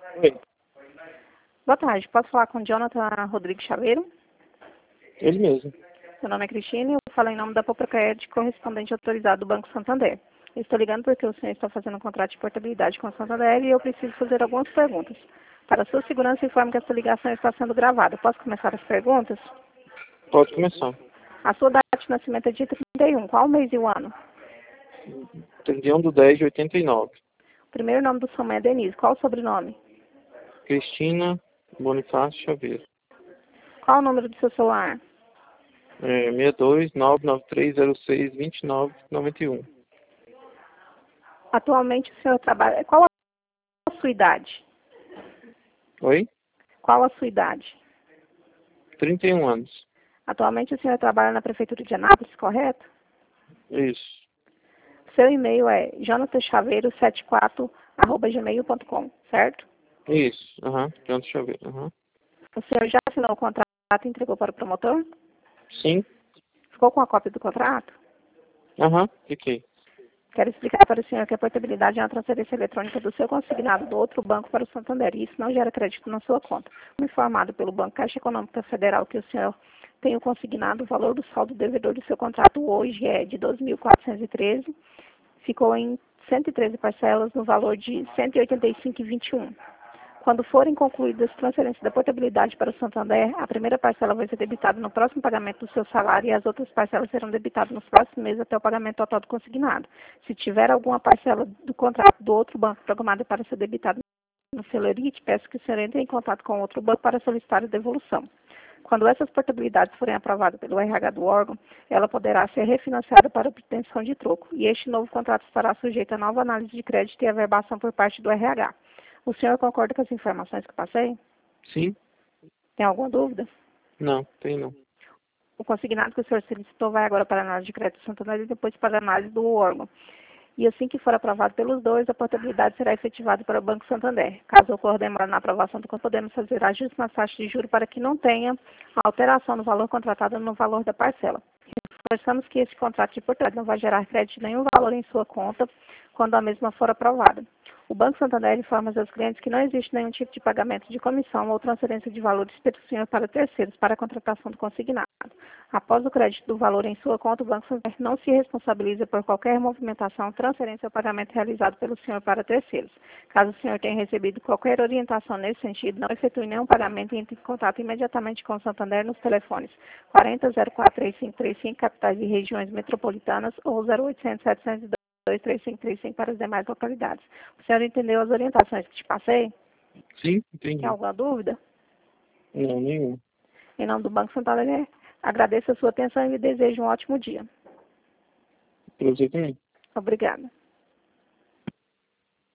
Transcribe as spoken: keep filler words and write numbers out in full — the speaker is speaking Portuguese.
Oi, Boa tarde, posso falar com Jonathan Rodrigues Chaveiro? ele mesmo. Meu nome é Cristina e eu falo em nome da Poprocred, correspondente autorizado do Banco Santander. Eu estou ligando porque o senhor está fazendo um contrato de portabilidade com o Santander e eu preciso fazer algumas perguntas. Para sua segurança, informe que essa ligação está sendo gravada. Posso começar as perguntas? Pode começar. A sua data de nascimento é dia trinta e um. Qual o mês e o ano? trinta e um de dez de oitenta e nove. O primeiro nome do sua mãe é Denise. Qual o sobrenome? Cristina Bonifácio Chaveiro. Qual o número do seu celular? É, seis dois nove nove três zero seis dois nove nove um. Atualmente o senhor trabalha... Qual a sua idade? Oi? Qual a sua idade? trinta e um anos. Atualmente o senhor trabalha na Prefeitura de Anápolis, correto? Isso. Seu e-mail é jonathan chaveiro setenta e quatro arroba gmail ponto com, certo? Isso. Aham. Pronto, Chaveiro. Aham. O senhor já assinou o contrato e entregou para o promotor? Sim. Ficou com a cópia do contrato? Aham. Fiquei. Quero explicar para o senhor que a portabilidade é uma transferência eletrônica do seu consignado do outro banco para o Santander e isso não gera crédito na sua conta. Como informado pelo Banco Caixa Econômica Federal que o senhor tem o consignado, o valor do saldo devedor do seu contrato hoje é de doze mil quatrocentos e treze, ficou em cento e treze parcelas no valor de cento e oitenta e cinco reais e vinte e um. Quando forem concluídas as transferências da portabilidade para o Santander, a primeira parcela vai ser debitada no próximo pagamento do seu salário e as outras parcelas serão debitadas nos próximos meses até o pagamento total do consignado. Se tiver alguma parcela do contrato do outro banco programada para ser debitada no Celerite, peço que o senhor entre em contato com o outro banco para solicitar a devolução. Quando essas portabilidades forem aprovadas pelo R H do órgão, ela poderá ser refinanciada para obtenção de troco, e este novo contrato estará sujeito a nova análise de crédito e averbação por parte do R H. O senhor concorda com as informações que passei? Sim. Tem alguma dúvida? Não, tem não. O consignado que o senhor solicitou vai agora para a análise de crédito do Santander e depois para a análise do órgão. E assim que for aprovado pelos dois, a portabilidade será efetivada para o Banco Santander. Caso ocorra demora na aprovação do contrato, podemos fazer ajustes nas taxas de juros para que não tenha alteração no valor contratado no valor da parcela. Reforçamos que esse contrato de portabilidade não vai gerar crédito de nenhum valor em sua conta quando a mesma for aprovada. O Banco Santander informa aos seus clientes que não existe nenhum tipo de pagamento de comissão ou transferência de valores pelo senhor para terceiros para a contratação do consignado. Após o crédito do valor em sua conta, o Banco Santander não se responsabiliza por qualquer movimentação, transferência ou pagamento realizado pelo senhor para terceiros. Caso o senhor tenha recebido qualquer orientação nesse sentido, não efetue nenhum pagamento e entre em contato imediatamente com o Santander nos telefones quarenta, zero quatro, três cinco três cinco, capitais e regiões metropolitanas, ou zero oitocentos, setecentos e dois, três cinco três cinco para as demais localidades. O senhor entendeu as orientações que te passei? Sim, Tem entendi. alguma dúvida? Não, nenhum. Em nome do Banco Santander, agradeço a sua atenção e lhe desejo um ótimo dia. Pra você também. Obrigada.